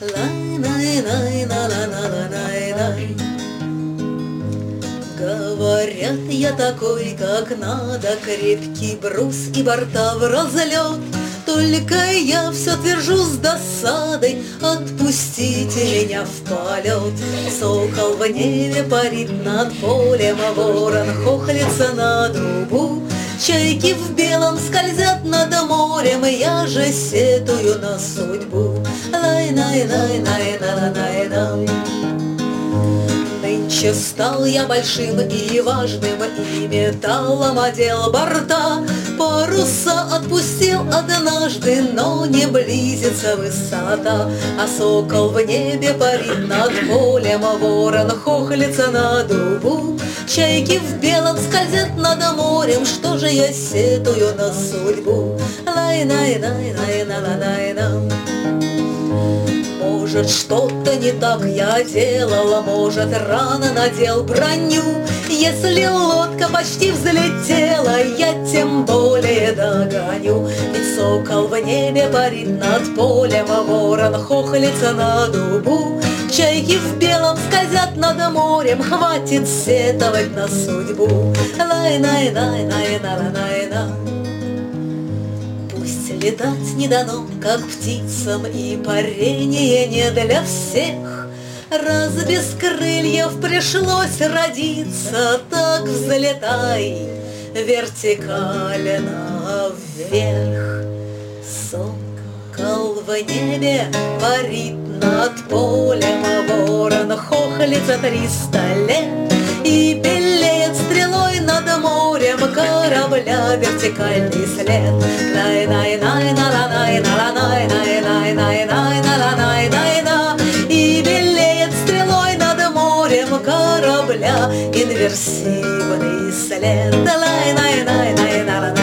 Лай-най-най-на-ла-на-ла-най-най. Говорят, я такой, как надо, крепкий брус и борта в разлет. Только я все твержу с досадой: отпустите меня в полет. Сокол в небе парит над полем, а ворон хохлится на дубу. Чайки в белом скользят над морем, и я же сетую на судьбу. Лай-най-най-най-най-най-най. Нынче стал я большим и важным, и металлом одел борта. Паруса отпустил однажды, но не близится высота. А сокол в небе парит над полем, а ворон хохлится на дубу. Чайки в белом скользят над морем, что же я сетую на судьбу? Лай-най-най-най-най-най-най. Может, что-то не так я делала, может, рано надел броню. Если лодка почти взлетела, я тем более догоню. Ведь сокол в небе парит над полем, а ворон хохлится на дубу. Чайки в белом скользят над морем, хватит сетовать на судьбу. Лай-най-най-най-най-най-най. Пусть летать не дано, как птицам, и парение не для всех. Раз без крыльев пришлось родиться, так взлетай вертикально вверх. Сокол в небе парит над полем, а ворон хохлится 300 лет и белеет стрелой над морем корабля вертикальный след. Най-най-най-на-ла-най-най-най-най-най-най-най-най-най-най. И белеет стрелой над морем корабля инверсивный след. Лай-най-най-най-най-най-най.